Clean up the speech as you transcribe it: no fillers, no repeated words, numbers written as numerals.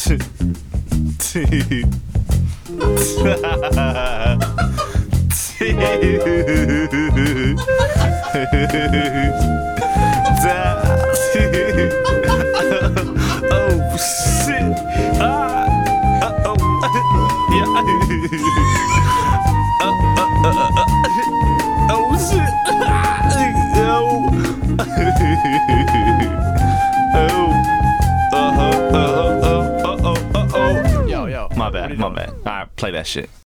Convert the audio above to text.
Oh shit. Oh shit. Yo. My bad. Alright, play that shit.